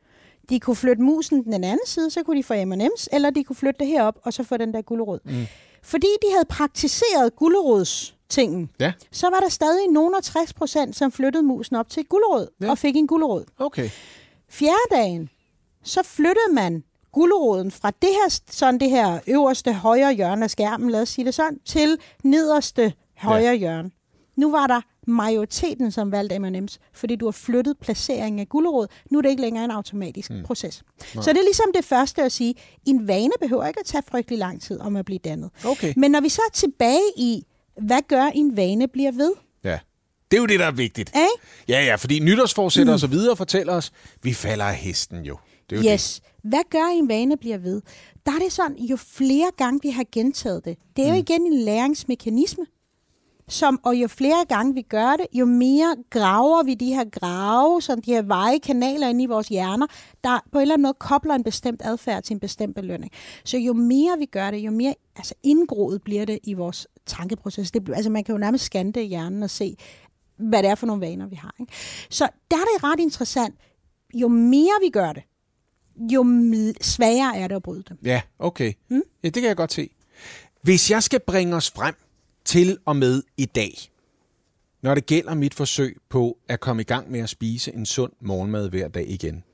De kunne flytte musen den anden side, så kunne de få M and M's, eller de kunne flytte det herop, og så få den der gulerod. Mm. Fordi de havde praktiseret gulerodstingen, ja. Så var der stadig nogen og tres procent, som flyttede musen op til gulerod, ja. Og fik en gulerod. Okay. Fjerde dagen, så flyttede man guleroden fra det her, sådan det her øverste højre hjørne af skærmen, lad os sige det sådan, til nederste højre ja. hjørne. Nu var der majoriteten, som valgte M and M's, fordi du har flyttet placeringen af gulerod. Nu er det ikke længere en automatisk mm. proces. Nej. Så det er ligesom det første at sige, en vane behøver ikke at tage frygtelig lang tid om at blive dannet. Okay. Men når vi så er tilbage i, hvad gør en vane bliver ved? Ja, det er jo det, der er vigtigt. Eh? Ja, ja, fordi nytårsforsætter mm. og så videre fortæller os, vi falder af hesten jo. Det er jo yes. det. Hvad gør en vane bliver ved? Der er det sådan, jo flere gange vi har gentaget det. Det er jo mm. igen en læringsmekanisme. Som, og jo flere gange vi gør det, jo mere graver vi de her grave, som de her veje kanaler inde i vores hjerner, der på en eller anden måde kobler en bestemt adfærd til en bestemt belønning. Så jo mere vi gør det, jo mere altså indgroet bliver det i vores tankeproces. Det, altså man kan jo nærmest scanne det i hjernen og se, hvad det er for nogle vaner, vi har. Ikke? Så der er det ret interessant. Jo mere vi gør det, jo sværere er det at bryde dem. Ja, okay. Hmm? Ja, det kan jeg godt se. Hvis jeg skal bringe os frem til og med i dag, når det gælder mit forsøg på at komme i gang med at spise en sund morgenmad hver dag igen,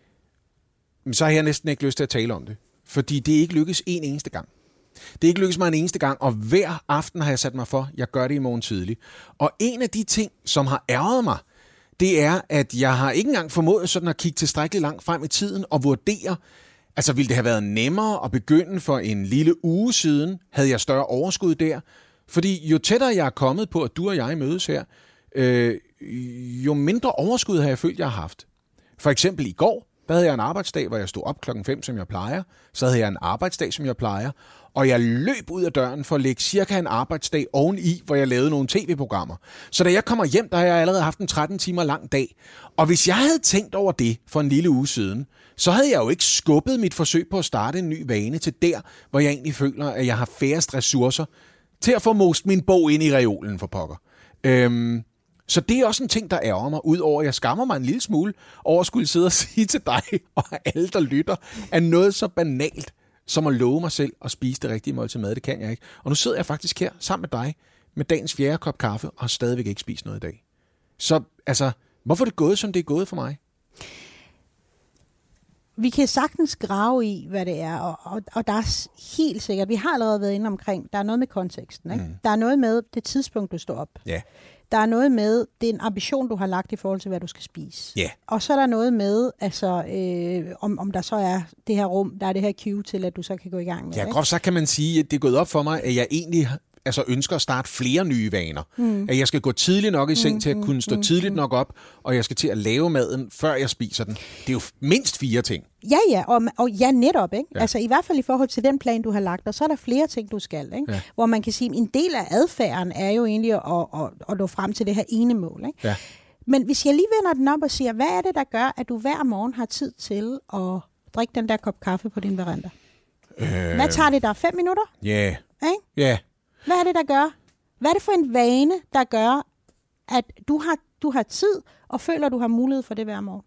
så har jeg næsten ikke lyst til at tale om det. Fordi det ikke lykkes en eneste gang. Det ikke lykkes mig en eneste gang, og hver aften har jeg sat mig for, at jeg gør det i morgen tidlig. Og en af de ting, som har ærget mig, det er, at jeg har ikke engang formået sådan at kigge tilstrækkeligt langt frem i tiden og vurdere, altså ville det have været nemmere at begynde for en lille uge siden, havde jeg større overskud der. Fordi jo tættere jeg er kommet på, at du og jeg mødes her, øh, jo mindre overskud har jeg følt, jeg har haft. For eksempel i går, der havde jeg en arbejdsdag, hvor jeg stod op klokken fem, som jeg plejer. Så havde jeg en arbejdsdag, som jeg plejer. Og jeg løb ud af døren for at lægge cirka en arbejdsdag oveni, hvor jeg lavede nogle tv-programmer. Så da jeg kommer hjem, der har jeg allerede haft en tretten timer lang dag. Og hvis jeg havde tænkt over det for en lille uge siden, så havde jeg jo ikke skubbet mit forsøg på at starte en ny vane til der, hvor jeg egentlig føler, at jeg har færrest ressourcer til at få most min bog ind i reolen for pokker. Øhm, så det er også en ting, der ærger mig, udover at jeg skammer mig en lille smule over at skulle sidde og sige til dig og alle, der lytter, at noget så banalt som at love mig selv at spise det rigtige måltid mad, det kan jeg ikke. Og nu sidder jeg faktisk her sammen med dig med dagens fjerde kop kaffe og har stadigvæk ikke spist noget i dag. Så altså, hvorfor er det gået, som det er gået for mig? Vi kan sagtens grave i, hvad det er, og, og, og der er helt sikkert, vi har allerede været inde omkring, der er noget med konteksten, ikke? Mm. Der er noget med det tidspunkt, du står op. Yeah. Der er noget med, det er en ambition, du har lagt i forhold til, hvad du skal spise. Yeah. Og så er der noget med, altså, øh, om, om der så er det her rum, der er det her cue til, at du så kan gå i gang med. Ja, groft sagt kan man sige, at det er gået op for mig, at jeg egentlig altså ønsker at starte flere nye vaner. Mm. At jeg skal gå tidligt nok i seng mm, til at kunne stå mm, tidligt mm. nok op, og jeg skal til at lave maden, før jeg spiser den. Det er jo mindst fire ting. Ja, ja, og, og ja, netop, ikke? Ja. Altså i hvert fald i forhold til den plan, du har lagt, og så er der flere ting, du skal, ikke? Ja. Hvor man kan sige, at en del af adfærden er jo egentlig at, at, at, at nå frem til det her ene mål, ikke? Ja. Men hvis jeg lige vender den op og siger, hvad er det, der gør, at du hver morgen har tid til at drikke den der kop kaffe på din veranda? Øh... Hvad tager det der? Fem minutter? Ja. Yeah. Ikke? Ja. Yeah. Hvad er det, der gør? Hvad er det for en vane, der gør, at du har, du har tid og føler, at du har mulighed for det hver morgen?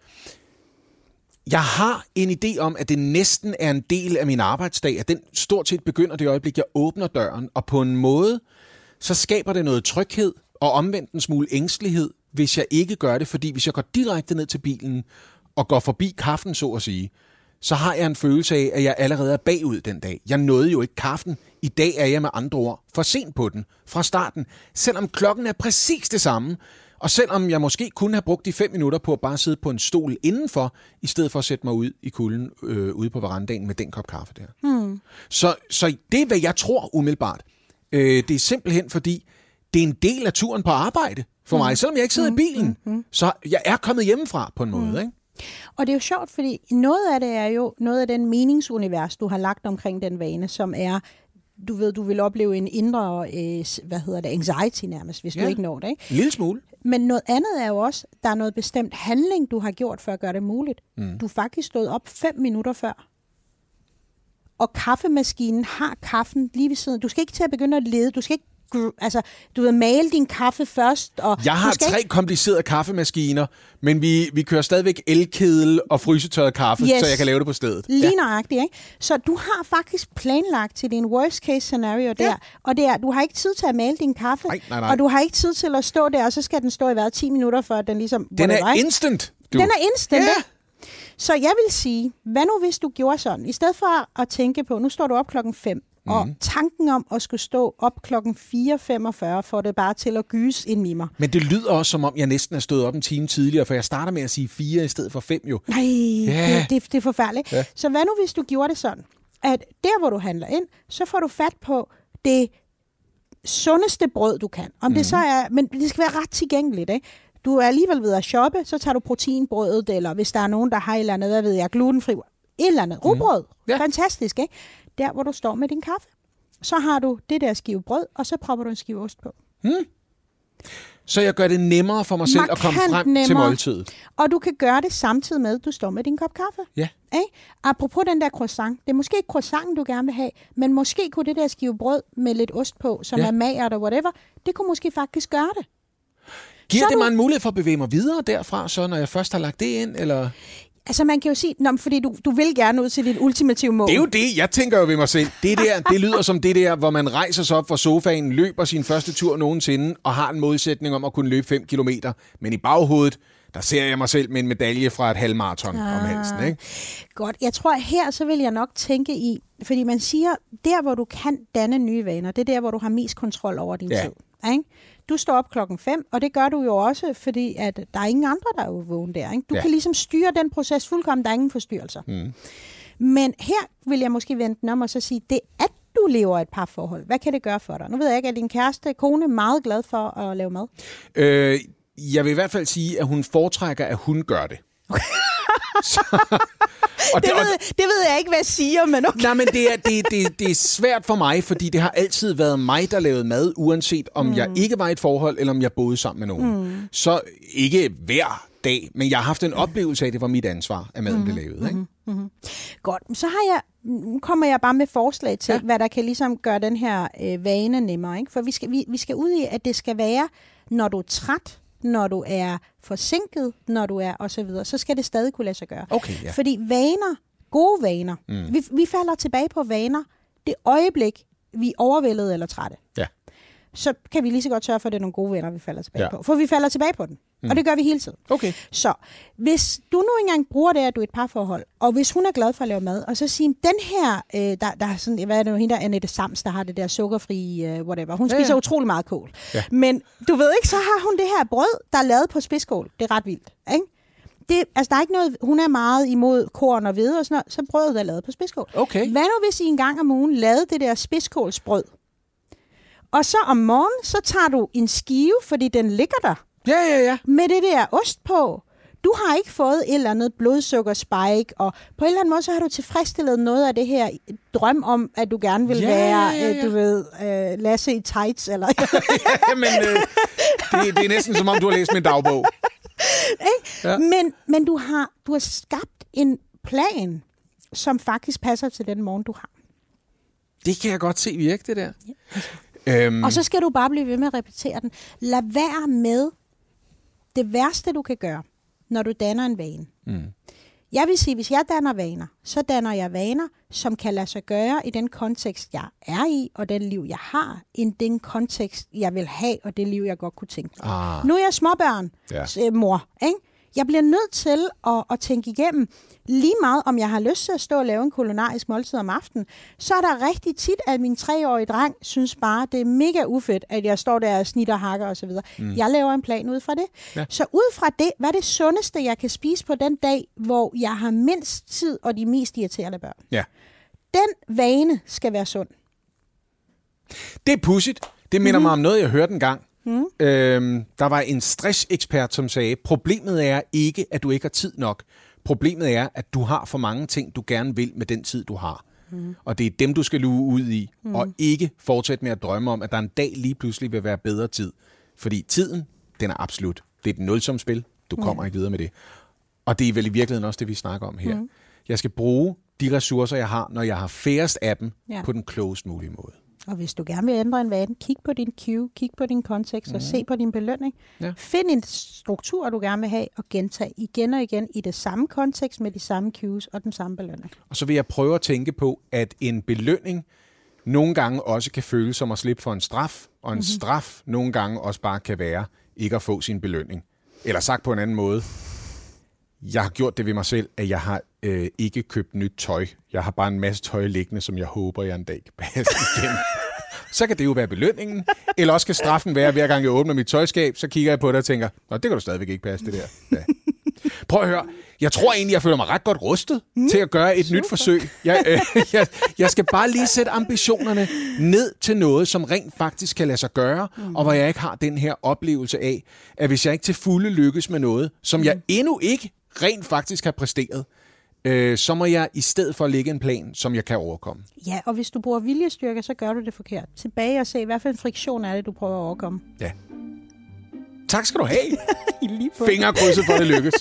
Jeg har en idé om, at det næsten er en del af min arbejdsdag, at den stort set begynder det øjeblik, jeg åbner døren, og på en måde, så skaber det noget tryghed, og omvendt en smule ængstelighed, hvis jeg ikke gør det, fordi hvis jeg går direkte ned til bilen, og går forbi kaffen, så at sige, så har jeg en følelse af, at jeg allerede er bagud den dag. Jeg nåede jo ikke kaffen. I dag er jeg med andre ord for sent på den fra starten, selvom klokken er præcis det samme, og selvom jeg måske kunne have brugt de fem minutter på at bare sidde på en stol indenfor, i stedet for at sætte mig ud i kulden øh, ude på verandaen med den kop kaffe der. Hmm. Så, så det er, hvad jeg tror umiddelbart. Øh, det er simpelthen fordi, det er en del af turen på arbejde for mig, hmm. selvom jeg ikke sidder hmm. i bilen. Hmm. Så jeg er kommet hjemmefra på en måde, hmm. ikke? Og det er jo sjovt, fordi noget af det er jo noget af den meningsunivers, du har lagt omkring den vane, som er, du ved, du vil opleve en indre, øh, hvad hedder det, anxiety nærmest, hvis ja. du ikke når det, ikke? En lille smule. Men noget andet er jo også, der er noget bestemt handling, du har gjort for at gøre det muligt. Mm. Du er faktisk stået op fem minutter før. Og kaffemaskinen har kaffen lige ved siden. Du skal ikke til at begynde at lede. Du skal ikke, altså, du vil male din kaffe først. Og jeg har tre ikke... komplicerede kaffemaskiner, men vi, vi kører stadigvæk elkedel og frysetørret kaffe, yes. så jeg kan lave det på stedet. Lige ja. nøjagtigt, ikke? Så du har faktisk planlagt til din worst case scenario der, ja. og det er, du har ikke tid til at male din kaffe, nej, nej, nej. og du har ikke tid til at stå der, og så skal den stå i hver ti minutter, for at den ligesom... Den er instant, du. Den er instant, ja. Så jeg vil sige, hvad nu hvis du gjorde sådan? I stedet for at tænke på, nu står du op klokken fem, mm. og tanken om at skulle stå op klokken fire femogfyrre, får det bare til at gyse ind i mig. Men det lyder også, som om jeg næsten er stået op en time tidligere, for jeg starter med at sige fire i stedet for fem jo. Nej, yeah. det, det, det er forfærdeligt. Yeah. Så hvad nu hvis du gjorde det sådan, at der hvor du handler ind, så får du fat på det sundeste brød, du kan. Om mm. det så er, men det skal være ret tilgængeligt, ikke? Du er alligevel ved at shoppe, så tager du proteinbrødet, eller hvis der er nogen, der har et eller andet, hvad ved jeg, glutenfri, et eller andet, rugbrød. Mm. Ja. Fantastisk, ikke? Der, hvor du står med din kaffe. Så har du det der skive brød, og så propper du en skive ost på. Mm. Så jeg gør det nemmere for mig selv Markant at komme frem nemmere. til måltidet. Og du kan gøre det samtidig med, at du står med din kop kaffe. Ja. Ikke? Apropos den der croissant. Det er måske ikke croissanten, du gerne vil have, men måske kunne det der skive brød med lidt ost på, som ja. er magert og whatever, det kunne måske faktisk gøre det. Giver så det du... mig en mulighed for at bevæge mig videre derfra, så når jeg først har lagt det ind, eller... Altså man kan jo sige, nå, fordi du, du vil gerne ud til dit ultimative mål. Det er jo det, jeg tænker jo ved mig selv. Det der, det lyder som det der, hvor man rejser sig op fra sofaen, løber sin første tur nogensinde, og har en modsætning om at kunne løbe fem kilometer. Men i baghovedet, der ser jeg mig selv med en medalje fra et halvmarathon ah, om halsen, ikke? Godt. Jeg tror, her så vil jeg nok tænke i, fordi man siger, der hvor du kan danne nye vaner, det er der, hvor du har mest kontrol over din ja. tid. Ikke? Du står op klokken fem, og det gør du jo også, fordi at der er ingen andre, der er jo vågen der. Ikke? Du ja. kan ligesom styre den proces fuldkommen, der er ingen forstyrrelser. Mm. Men her vil jeg måske vente den om og så sige, det at du lever et parforhold, hvad kan det gøre for dig? Nu ved jeg ikke, at din kæreste, kone, er meget glad for at lave mad? Øh, jeg vil i hvert fald sige, at hun foretrækker, at hun gør det. Så, og det, det, ved, det ved jeg ikke, hvad jeg siger, men okay. Nej, men det er, det, det, det er svært for mig, fordi det har altid været mig, der lavede mad, uanset om mm. jeg ikke var i et forhold, eller om jeg boede sammen med nogen. Mm. Så ikke hver dag, men jeg har haft en oplevelse af, at det var mit ansvar, at maden mm. blev lavet. Ikke? Mm-hmm. Godt, så har jeg, kommer jeg bare med forslag til, ja. hvad der kan ligesom gøre den her øh, vane nemmere. Ikke? For vi skal, vi, vi skal ud i, at det skal være, når du er træt, når du er forsinket, når du er og så videre, så skal det stadig kunne lade sig gøre. Okay, ja. Fordi vaner, gode vaner, mm. vi, vi falder tilbage på vaner, det øjeblik, vi er overvældet eller trætte. Ja. Så kan vi lige så godt sørge for, at det er nogle gode venner, vi falder tilbage ja. på. For vi falder tilbage på den. Mm. Og det gør vi hele tiden. Okay. Så hvis du nu engang bruger det, at du er et parforhold, og hvis hun er glad for at lave mad, og så siger den her, øh, der, der er sådan, hvad er det nu, hende der, Annette Sams, der har det der sukkerfri, øh, whatever. Hun spiser ja, ja. utrolig meget kål. Ja. Men du ved ikke, så har hun det her brød, der er lavet på spidskål. Det er ret vildt, ikke? Det, altså, der er ikke noget, hun er meget imod korn og hvede og sådan noget, så brødet er lavet på spidskål. Okay. Hvad nu, hvis I en gang om ugen lavede det der spidskålsbrød? Og så om morgenen, så tager du en skive, fordi den ligger der. Ja, ja, ja. Med det der ost på. Du har ikke fået et eller andet blodsukkerspike, og på en eller anden måde, så har du tilfredsstillet noget af det her drøm om, at du gerne vil ja, være, ja, ja. du ved, uh, Lasse i tights, eller... ja, men øh, det, det er næsten som om, du har læst min dagbog. ja. men, men du har, du har skabt en plan, som faktisk passer til den morgen, du har. Det kan jeg godt se virke, det der. Ja. Øhm. Og så skal du bare blive ved med at repetere den. Lad være med det værste, du kan gøre, når du danner en vane. Mm. Jeg vil sige, hvis jeg danner vaner, så danner jeg vaner, som kan lade sig gøre i den kontekst, jeg er i, og den liv, jeg har, i den kontekst, jeg vil have, og det liv, jeg godt kunne tænke mig. Ah. Nu er jeg småbørn, ja. mor, ikke? Jeg bliver nødt til at, at tænke igennem, lige meget om jeg har lyst til at stå og lave en kulinarisk måltid om aftenen, så er der rigtig tit, at min treårige dreng synes bare, det er mega ufedt, at jeg står der og snitter hakker osv. Mm. Jeg laver en plan ud fra det. Ja. Så ud fra det, hvad er det sundeste, jeg kan spise på den dag, hvor jeg har mindst tid og de mest irriterende børn? Ja. Den vane skal være sund. Det er pudsigt. Det minder mm. mig om noget, jeg hørte en gang. Mm. Øhm, der var en stressekspert, som sagde, problemet er ikke, at du ikke har tid nok. Problemet er, at du har for mange ting, du gerne vil med den tid, du har. Mm. Og det er dem, du skal luge ud i, mm. og ikke fortsætte med at drømme om, at der en dag lige pludselig vil være bedre tid. Fordi tiden, den er absolut. Det er et nulsumsspil. Du kommer mm. ikke videre med det. Og det er vel i virkeligheden også det, vi snakker om her. Mm. Jeg skal bruge de ressourcer, jeg har, når jeg har færrest af dem, ja. på den klogest mulige måde. Og hvis du gerne vil ændre en vane, kig på din cue, kig på din kontekst mm. og se på din belønning. Ja. Find en struktur, du gerne vil have, og gentage igen og igen i det samme kontekst med de samme cues og den samme belønning. Og så vil jeg prøve at tænke på, at en belønning nogle gange også kan føles som at slippe for en straf, og en mm-hmm. straf nogle gange også bare kan være ikke at få sin belønning. Eller sagt på en anden måde, jeg har gjort det ved mig selv, at jeg har øh, ikke købt nyt tøj. Jeg har bare en masse tøj liggende, som jeg håber, jeg en dag kan passe igen. Så kan det jo være belønningen. Eller også kan straffen være, hver gang jeg åbner mit tøjskab, så kigger jeg på det og tænker, nå, det kan du stadigvæk ikke passe, det der. Ja. Prøv at høre. Jeg tror egentlig, jeg føler mig ret godt rustet mm, til at gøre et super. nyt forsøg. Jeg, øh, jeg, jeg skal bare lige sætte ambitionerne ned til noget, som rent faktisk kan lade sig gøre, mm. og hvor jeg ikke har den her oplevelse af, at hvis jeg ikke til fulde lykkes med noget, som mm. jeg endnu ikke rent faktisk har præsteret, øh, så må jeg i stedet for lægge en plan, som jeg kan overkomme. Ja, og hvis du bruger viljestyrke, så gør du det forkert. Tilbage og se, hvad for en friktion er det, du prøver at overkomme. Ja. Tak skal du have. Fingerkrydset for, det lykkes.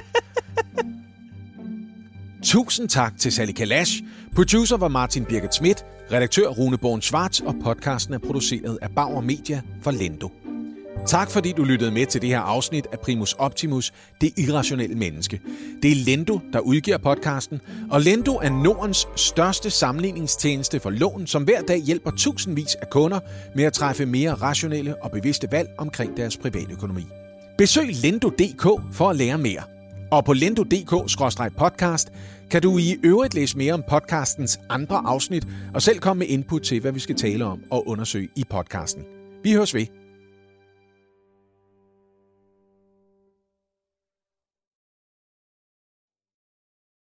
Tusind tak til Sally Kalash. Producer var Martin Birgit Schmidt, redaktør Rune Born Schwartz, og podcasten er produceret af Bauer Media for Lendo. Tak fordi du lyttede med til det her afsnit af Primus Optimus, det irrationelle menneske. Det er Lendo, der udgiver podcasten, og Lendo er Nordens største sammenligningstjeneste for lån, som hver dag hjælper tusindvis af kunder med at træffe mere rationelle og bevidste valg omkring deres privatøkonomi. Besøg lendo punktum d k for at lære mere. Og på lendo punktum d k skråstreg podcast kan du i øvrigt læse mere om podcastens andre afsnit, og selv komme med input til, hvad vi skal tale om og undersøge i podcasten. Vi høres ved.